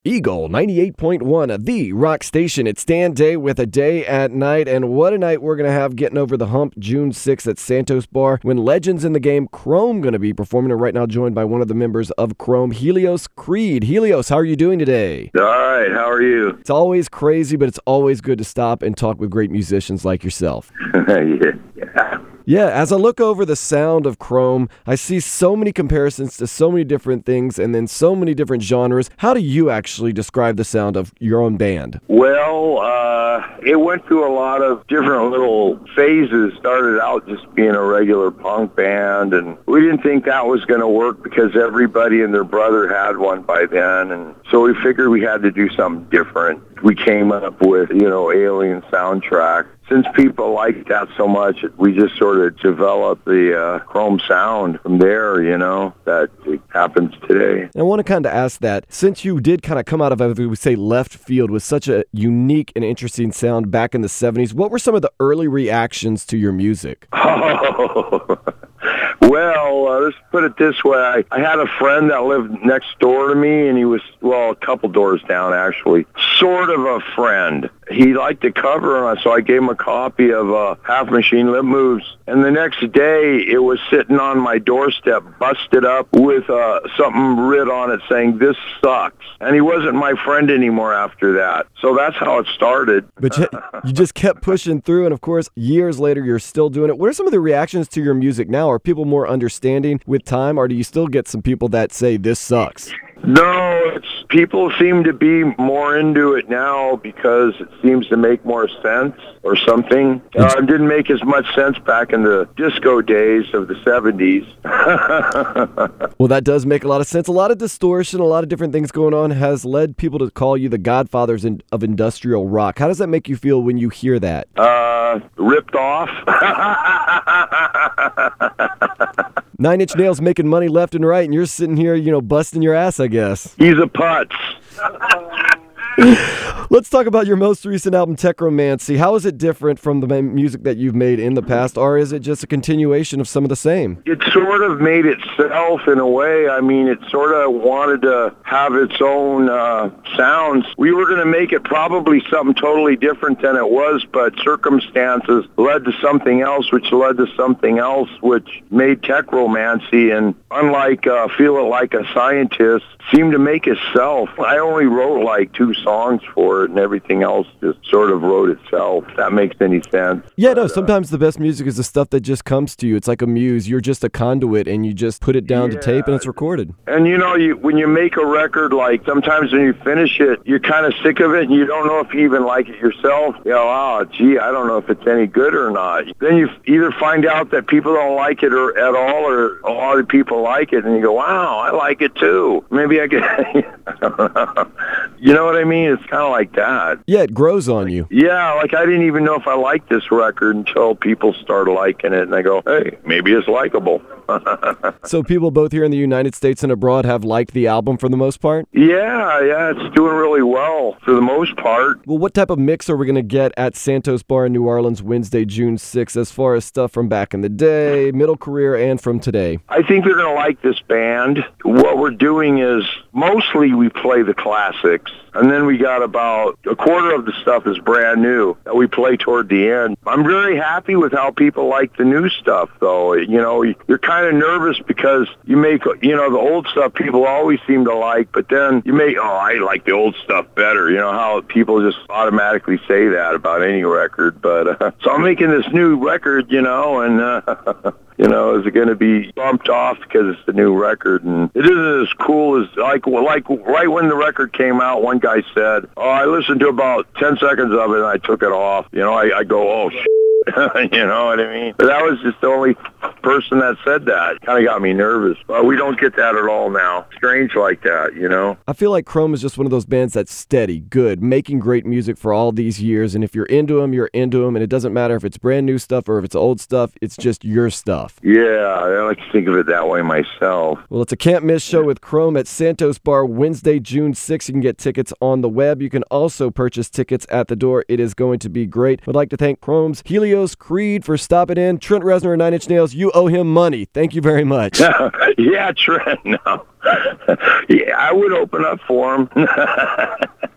Eagle 98.1, the rock station. It's Stan Day with A Day at Night, and what a night we're going to have getting over the hump June 6th at Santos Bar when legends in the game, Chrome, going to be performing, and right now joined by one of the members of Chrome, Helios Creed. Helios, how are you doing today? All right, how are you? It's always crazy, but it's always good to stop and talk with great musicians like yourself. Yeah, as I look over the sound of Chrome, I see so many comparisons to so many different things and then so many different genres. How do you actually describe the sound of your own band? Well, it went through a lot of different little phases. Started out just being a regular punk band, and we didn't think that was going to work because everybody and their brother had one by then, and so we figured we had to do something different. We came up with, Alien Soundtrack. Since people liked that so much, we just sort of developed the Chrome sound from there, that it happens today. I want to kind of ask that, since you did kind of come out of, I would say, left field with such a unique and interesting sound back in the 70s, what were some of the early reactions to your music? Well, let's put it this way. I had a friend that lived next door to me, and he was, a couple doors down, actually. Sort of a friend. He liked the cover, so I gave him a copy of Half Machine Lip Moves. And the next day, it was sitting on my doorstep, busted up with something writ on it saying, "This sucks." And he wasn't my friend anymore after that. So that's how it started. But you just kept pushing through, and of course, years later, you're still doing it. What are some of the reactions to your music now? Are people more understanding with time, or do you still get some people that say, "This sucks"? No, people seem to be more into it now because it seems to make more sense or something. It didn't make as much sense back in the disco days of the 70s. Well, that does make a lot of sense. A lot of distortion, a lot of different things going on has led people to call you the godfathers of industrial rock. How does that make you feel when you hear that? Ripped off. 9 Inch Nails making money left and right, and you're sitting here, busting your ass, I guess. He's a putz. Let's talk about your most recent album, Techromancy. How is it different from the music that you've made in the past, or is it just a continuation of some of the same? It sort of made itself in a way. I mean, it sort of wanted to have its own sounds. We were going to make it probably something totally different than it was, but circumstances led to something else, which led to something else, which made Techromancy, and unlike Feel It Like a Scientist, seemed to make itself. I only wrote like 2 songs for it, and everything else just sort of wrote itself, if that makes any sense. Yeah, no, sometimes the best music is the stuff that just comes to you. It's like a muse. You're just a conduit, and you just put it down to tape, and it's recorded. And when you make a record, like sometimes when you finish it, you're kind of sick of it, and you don't know if you even like it yourself. I don't know if it's any good or not. Then you either find out that people don't like it at all, or a lot of people like it, and you go, wow, I like it too. Maybe I could, I don't know. You know what I mean? It's kind of like that. Yeah, it grows on you. Yeah, like I didn't even know if I liked this record until people started liking it, and I go, hey, maybe it's likable. So people both here in the United States and abroad have liked the album for the most part? Yeah, it's doing really well for the most part. Well, what type of mix are we going to get at Santos Bar in New Orleans Wednesday, June 6th, as far as stuff from back in the day, middle career, and from today? I think they're going to like this band. What we're doing is mostly we play the classics, and then we got about a quarter of the stuff is brand new that we play toward the end. I'm very happy with how people like the new stuff, though. You're kind of nervous because you make, the old stuff people always seem to like, but then you make, I like the old stuff better. You know how people just automatically say that about any record. But so I'm making this new record, and is it going to be bumped off because it's the new record? And it isn't as cool as, like right when the record came out, one guy said, I listened to about 10 seconds of it and I took it off. I go, shit. You know what I mean? But that was just the only person that said that. Kind of got me nervous. But we don't get that at all now. Strange like that, I feel like Chrome is just one of those bands that's steady, good, making great music for all these years. And if you're into them, you're into them. And it doesn't matter if it's brand new stuff or if it's old stuff. It's just your stuff. Yeah, I like to think of it that way myself. Well, it's a can't miss show with Chrome at Santos Bar Wednesday, June 6th. You can get tickets on the web. You can also purchase tickets at the door. It is going to be great. I'd like to thank Chrome's Helios Creed for stopping in. Trent Reznor and 9 Inch Nails. Charles, you owe him money. Thank you very much. Yeah, Trent, no. Yeah, I would open up for him.